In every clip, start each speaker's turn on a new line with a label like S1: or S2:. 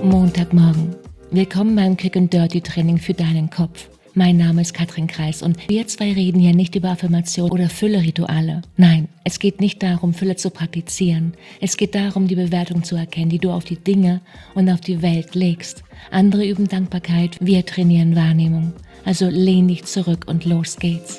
S1: Montagmorgen. Willkommen beim Quick and Dirty Training für deinen Kopf. Mein Name ist Katrin Kreis und wir zwei reden hier nicht über Affirmation oder Fülle-Rituale. Nein, es geht nicht darum, Fülle zu praktizieren. Es geht darum, die Bewertung zu erkennen, die du auf die Dinge und auf die Welt legst. Andere üben Dankbarkeit, wir trainieren Wahrnehmung. Also lehn dich zurück und los geht's.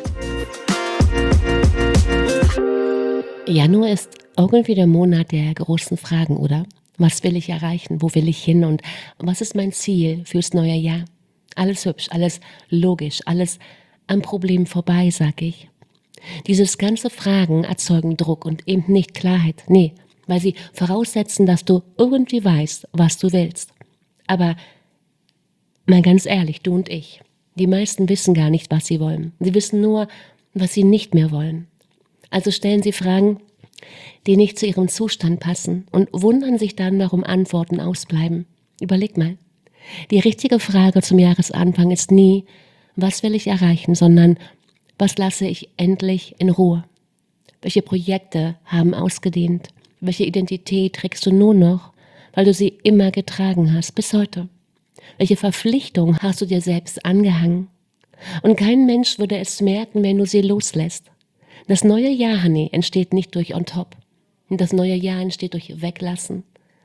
S2: Januar ist irgendwie der Monat der großen Fragen, oder? Was will ich erreichen? Wo will ich hin? Und was ist mein Ziel fürs neue Jahr? Alles hübsch, alles logisch, alles am Problem vorbei, sag ich. Dieses ganze Fragen erzeugen Druck und eben nicht Klarheit. Nee, weil sie voraussetzen, dass du irgendwie weißt, was du willst. Aber mal ganz ehrlich, du und ich, die meisten wissen gar nicht, was sie wollen. Sie wissen nur, was sie nicht mehr wollen. Also stellen sie Fragen, die nicht zu ihrem Zustand passen und wundern sich dann, warum Antworten ausbleiben. Überleg mal. Die richtige Frage zum Jahresanfang ist nie, was will ich erreichen, sondern was lasse ich endlich in Ruhe? Welche Projekte haben ausgedehnt? Welche Identität trägst du nur noch, weil du sie immer getragen hast, bis heute? Welche Verpflichtung hast du dir selbst angehangen? Und kein Mensch würde es merken, wenn du sie loslässt. Das neue Jahr, Honey, entsteht nicht durch on top. Das neue Jahr entsteht durch Weglassen.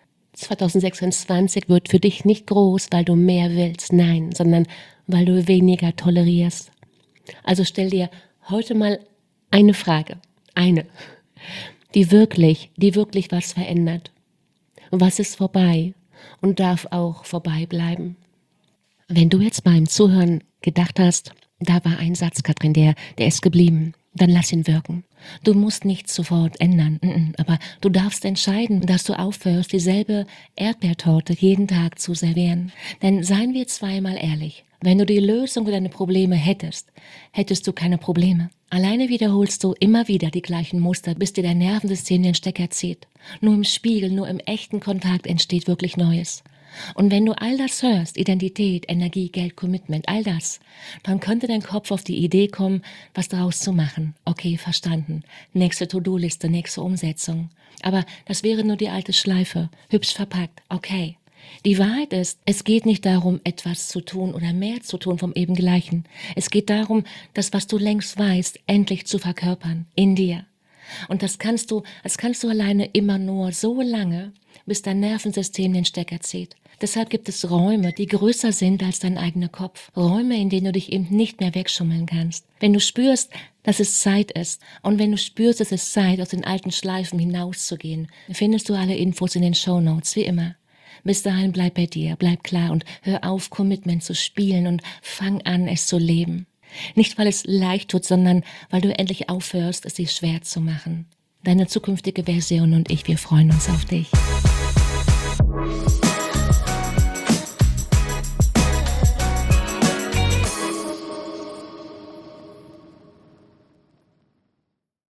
S2: 2026 wird für dich nicht groß, weil du mehr willst, nein, sondern weil du weniger tolerierst. Also stell dir heute mal eine Frage, die wirklich was verändert. Was ist vorbei und darf auch vorbei bleiben? Wenn du jetzt beim Zuhören gedacht hast, da war ein Satz, Katrin, der ist geblieben, dann lass ihn wirken. Du musst nichts sofort ändern, aber du darfst entscheiden, dass du aufhörst, dieselbe Erdbeertorte jeden Tag zu servieren. Denn seien wir zweimal ehrlich, wenn du die Lösung für deine Probleme hättest du keine Probleme. Alleine wiederholst du immer wieder die gleichen Muster, bis dir dein Nervensystem den Stecker zieht. Nur im Spiegel, nur im echten Kontakt entsteht wirklich Neues. Und wenn du all das hörst, Identität, Energie, Geld, Commitment, all das, dann könnte dein Kopf auf die Idee kommen, was daraus zu machen. Okay, verstanden. Nächste To-Do-Liste, nächste Umsetzung. Aber das wäre nur die alte Schleife, hübsch verpackt, okay. Die Wahrheit ist, es geht nicht darum, etwas zu tun oder mehr zu tun vom eben Gleichen. Es geht darum, das, was du längst weißt, endlich zu verkörpern, in dir. Und das kannst du alleine immer nur so lange, bis dein Nervensystem den Stecker zieht. Deshalb gibt es Räume, die größer sind als dein eigener Kopf. Räume, in denen du dich eben nicht mehr wegschummeln kannst. Wenn du spürst, dass es Zeit ist und wenn du spürst, es ist Zeit, aus den alten Schleifen hinauszugehen, findest du alle Infos in den Shownotes, wie immer. Bis dahin bleib bei dir, bleib klar und hör auf, Commitment zu spielen und fang an, es zu leben. Nicht, weil es leicht tut, sondern weil du endlich aufhörst, es dir schwer zu machen. Deine zukünftige Version und ich, wir freuen uns auf dich.